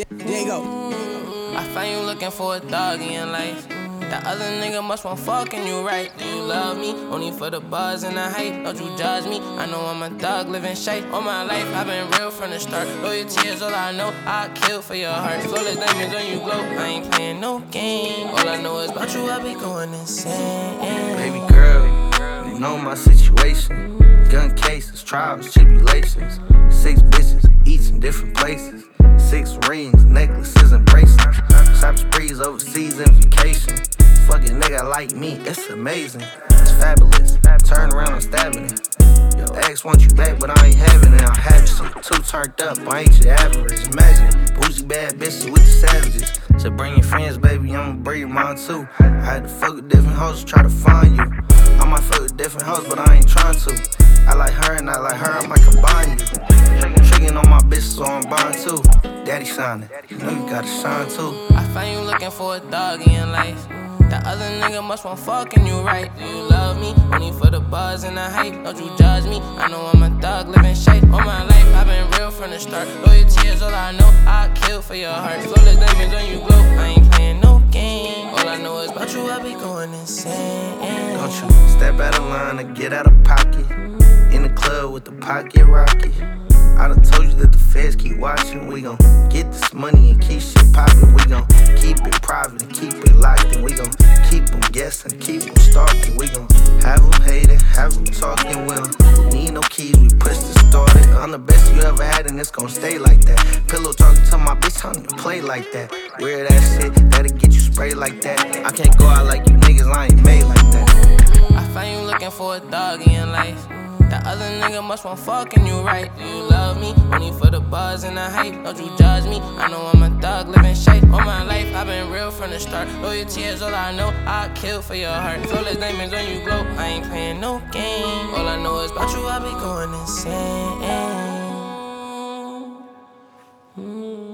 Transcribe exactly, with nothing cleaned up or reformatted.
Diego. I find you looking for a doggy in life. That other nigga must want fucking you right. Do you love me? Only for the buzz and the hype. Don't you judge me? I know I'm a thug, living shape. All my life, I've been real from the start. Loyalty is all I know. I'll kill for your heart. Flawless diamonds on you glow. I ain't playing no game. All I know is about you, I be going insane. Baby girl, you know my situation. Gun cases, trials, tribulations. Six bitches, each in different places. Six rings, necklaces, and bracelets. Shop sprees overseas in vacation. Fucking nigga like me, it's amazing. It's fabulous. Turn around, I'm stabbing it. Your ex want you back, but I ain't having it. I'm having shit. Too turned up, I ain't your average. Imagine it. Bougie bad bitches with the savages. So bring your friends, baby, I'ma bring mine too. I had to fuck with different hoes to try to find you. I might fuck with different hoes, but I ain't trying to. I like her and I like her, I might combine you. Tricking on my bitch, so I'm buying too. Daddy shining, you know you gotta shine too. I find you looking for a doggy in life. That other nigga must want fucking you right. Do you love me? Only for the buzz and the hype. Don't you judge me? I know I'm a thug, living shape. All my life, I've been real from the start. Loyalty is all I know. I'll kill for your heart. Flawless diamonds on you glow. I ain't playing no game. All I know is about you, I be going insane. Don't you step out of line and get out of pocket. In the club with the pocket rocket. I done told you that the feds keep watching. We gon' get this money and keep shit poppin'. We gon' keep it private and keep it locked. And we gon' keep them guessing, keep them stalking. We gon' have them hating, have them talking. We don't need no keys, we push this started. I'm the best you ever had and it's gon' stay like that. Pillow talking to my bitch, I don't even play like that. Weird ass shit, that'll get you sprayed like that. I can't go out like you niggas, I ain't made like that. I find you looking for a doggy in life. That other nigga must want fucking you right. Do you love me? Only for the buzz and the hype. Don't you judge me? I know I'm a thug, living shape. All my life, I've been real from the start. Loyalty is all I know. I'll kill for your heart. Flawless diamonds on you glow. I ain't playing no game. All I know is about you, I be going insane. Mm.